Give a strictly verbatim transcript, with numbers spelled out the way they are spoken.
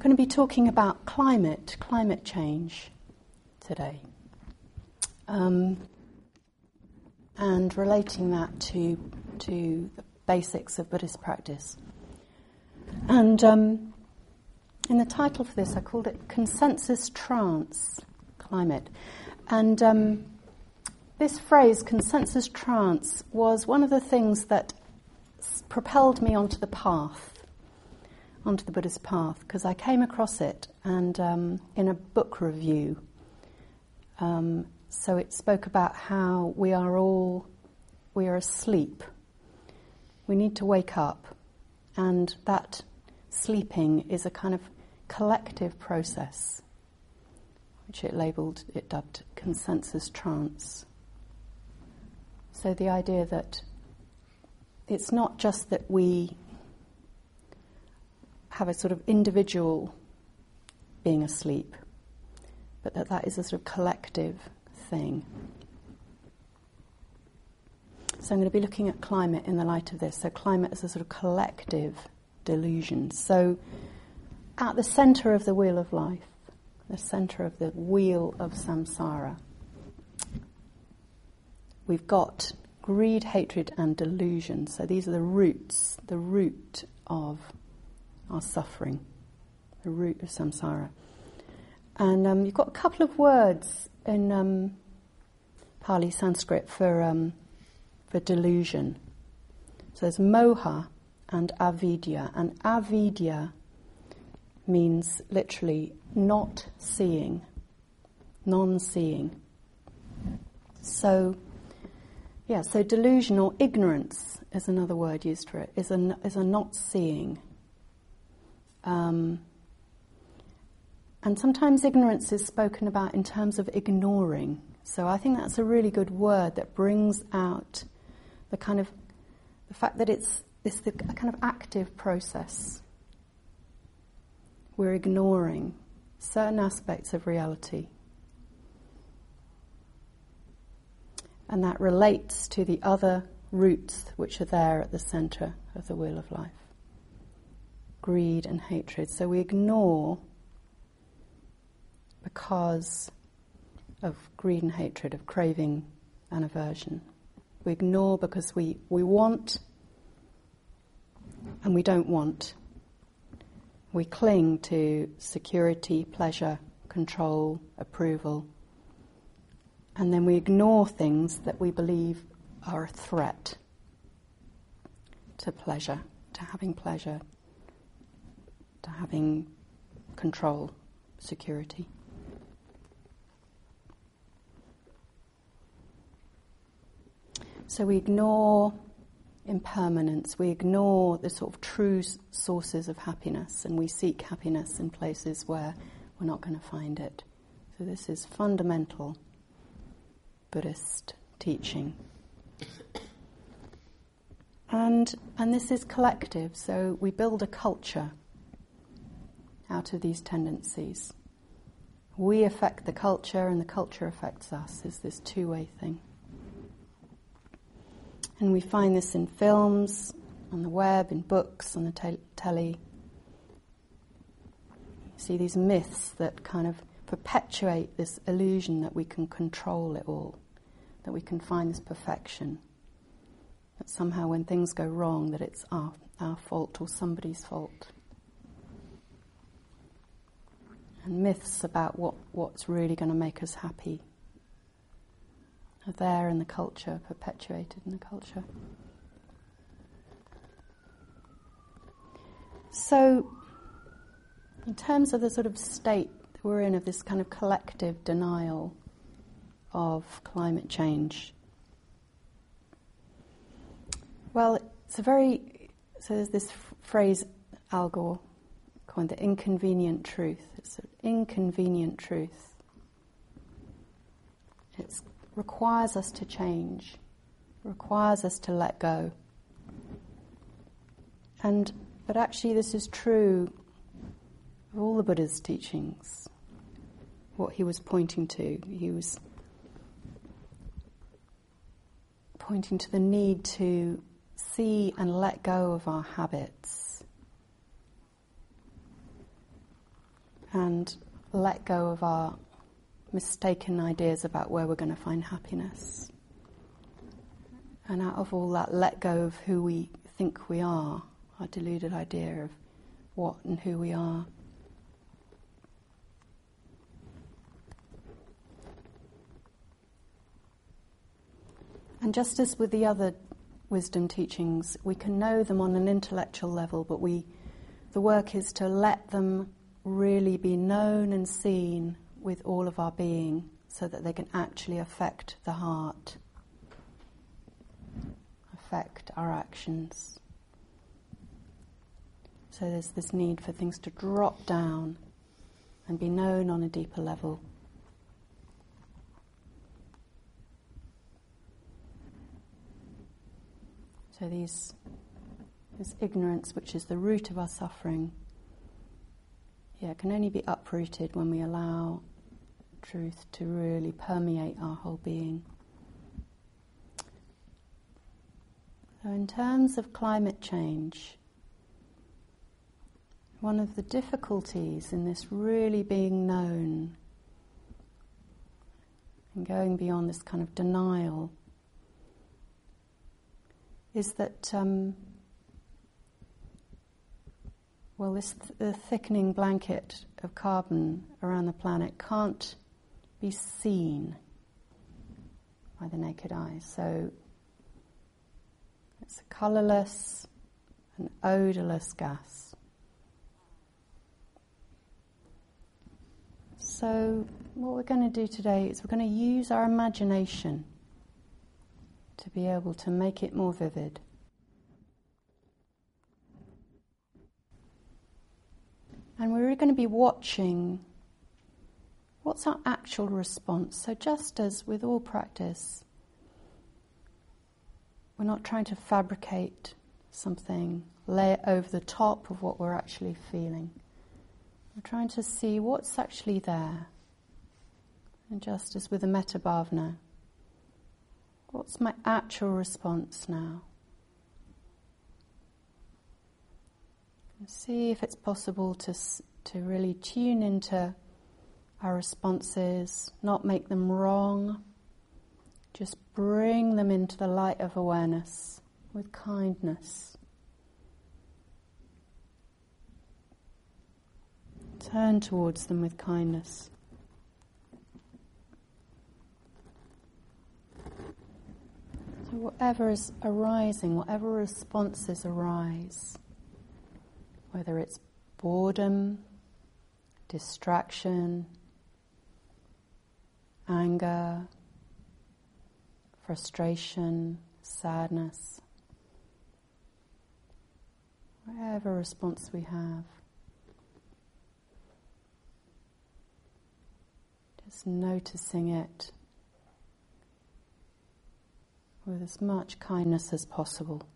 going to be talking about climate, climate change today, um, and relating that to to the basics of Buddhist practice. And um, in the title for this, I called it Consensus Trance Climate. And um, this phrase, consensus trance, was one of the things that s- propelled me onto the path. onto the Buddhist path, because I came across it and um, in a book review. Um, so it spoke about how we are all, we are asleep. We need to wake up, and that sleeping is a kind of collective process, which it labelled, it dubbed consensus trance. So the idea that it's not just that we have a sort of individual being asleep, but that that is a sort of collective thing. So I'm going to be looking at climate in the light of this. So climate is a sort of collective delusion. So at the centre of the wheel of life, the centre of the wheel of samsara, we've got greed, hatred and delusion. So these are the roots, the root of our suffering, the root of samsara. And um, you've got a couple of words in um, Pali Sanskrit for um, for delusion. So there's moha and avidya. And avidya means literally not seeing, non-seeing. So, yeah, so delusion or ignorance is another word used for it, is a, is a not seeing. Um, and sometimes ignorance is spoken about in terms of ignoring. So I think that's a really good word that brings out the kind of the fact that it's it's the, a kind of active process. We're ignoring certain aspects of reality, and that relates to the other roots which are there at the centre of the wheel of life. Greed and hatred. So we ignore because of greed and hatred, of craving and aversion. We ignore because we, we want and we don't want. We cling to security, pleasure, control, approval. And then we ignore things that we believe are a threat to pleasure, to having pleasure, to having control, security. So we ignore impermanence, we ignore the sort of true s- sources of happiness, and we seek happiness in places where we're not going to find it. So this is fundamental Buddhist teaching. And and this is collective, so we build a culture out of these tendencies. We affect the culture and the culture affects us. Is this two-way thing. And we find this in films, on the web, in books, on the te- telly. You see these myths that kind of perpetuate this illusion that we can control it all, that we can find this perfection, that somehow when things go wrong that it's our, our fault or somebody's fault. And myths about what, what's really going to make us happy are there in the culture, perpetuated in the culture. So, in terms of the sort of state that we're in, of this kind of collective denial of climate change, well, it's a very, so there's this f- phrase Al Gore coined, the inconvenient truth. It's an inconvenient truth. It requires us to change, requires us to let go. And but actually this is true of all the Buddha's teachings. What he was pointing to, he was pointing to the need to see and let go of our habits, and let go of our mistaken ideas about where we're going to find happiness. And out of all that, let go of who we think we are, our deluded idea of what and who we are. And just as with the other wisdom teachings, we can know them on an intellectual level, but we, the work is to let them really be known and seen with all of our being, so that they can actually affect the heart, affect our actions. So there's this need for things to drop down and be known on a deeper level. So these, this ignorance, which is the root of our suffering, yeah, can only be uprooted when we allow truth to really permeate our whole being. So in terms of climate change, one of the difficulties in this really being known and going beyond this kind of denial is that, um, well, this th- the thickening blanket of carbon around the planet can't be seen by the naked eye. So it's a colourless and odourless gas. So what we're going to do today is we're going to use our imagination to be able to make it more vivid. And we're going to be watching what's our actual response. So just as with all practice, we're not trying to fabricate something, lay it over the top of what we're actually feeling. We're trying to see what's actually there. And just as with the metta bhavana, what's my actual response now? And see if it's possible to to really tune into our responses, not make them wrong, just bring them into the light of awareness with kindness. Turn towards them with kindness. So whatever is arising, whatever responses arise, whether it's boredom, distraction, anger, frustration, sadness, whatever response we have, just noticing it with as much kindness as possible.